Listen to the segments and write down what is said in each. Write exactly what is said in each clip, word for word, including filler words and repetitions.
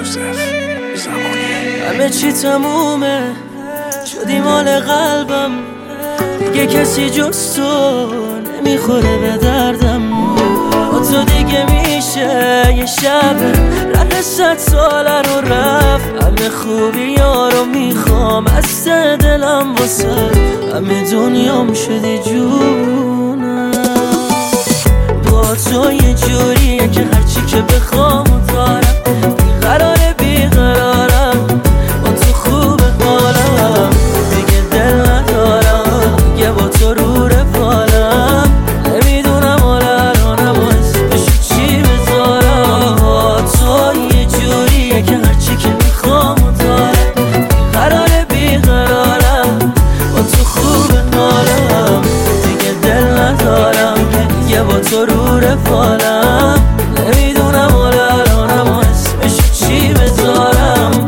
همه چی تمومه، شدی مال قلبم، دیگه کسی جز تو نمیخوره به دردم. با تو دیگه میشه یه شب ره صد ساله رو رفت. همه خوبی ها رو میخوام از ته دلم واسه همه دنیام شدی جونم. با تو یه جوریه که هرچی که بخوام و دارم، بیقراره بیقرارم، با تو خوب حالم، دیگه دل ندارم، دیگه با تو رو رفالم. نمیدونم حال الانم و اسمشو چی بذارم. با تو یه جوریه که هرچی که میخوام و دارم، بیقراره بیقرارم، با تو خوب حالم، دیگه دل ندارم، دیگه با تو رو رفالم. نمیدونم حال الانم و اسمشو چی بذارم.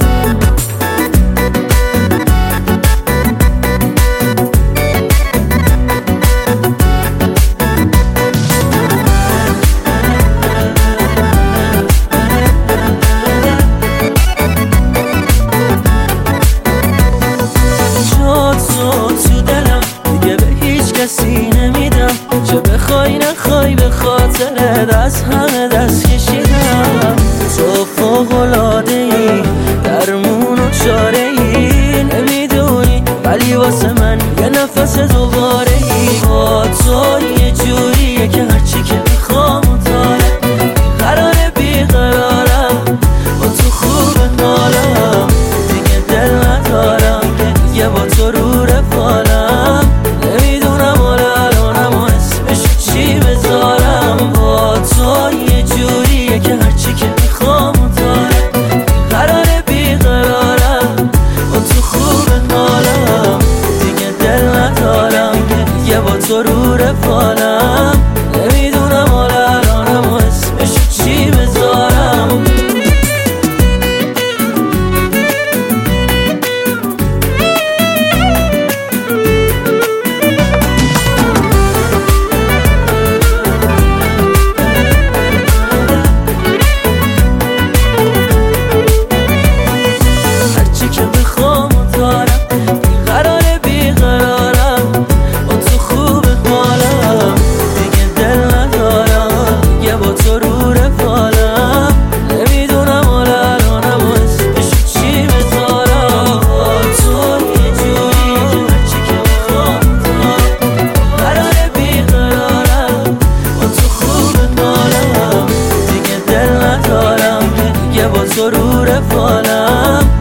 جا تو تو دلم دیگه به هیچ کسی نمیدم، چه بخوای نخوای به خاطرت از همه دست کشیدم. تو فوق‌العاده ای، درمون و چاره ای، نمیدونی ولی واسه من یه نفس دوباره ای. با تو یه جوریه که هرچی که میخوام و دارم، قراره بیقرارم، با تو خوب حالم، دیگه دل ندارم، دیگه با تو رو رفالم. نمیدونم حال الانم و اسمشو چی بذارم. با تو یه جوریه که هرچی که میخوام و دارم، قراره بیقرارم، با تو خوب حالم، دیگه دل ندارم، دیگه با تو رو رفالم. نمیدونم حال الانم و اسمشو چی بذارم. با تو رو رفالم.